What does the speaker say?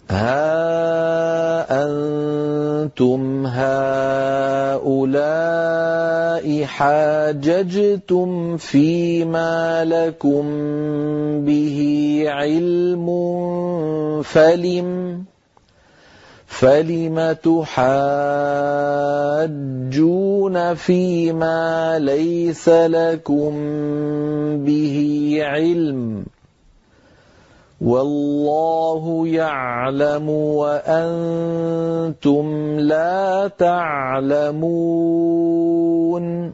ها أنتم هؤلاء حاججتم فيما لكم به علم فلم تحاجون فيما ليس لكم به علم والله يعلم وأنتم لا تعلمون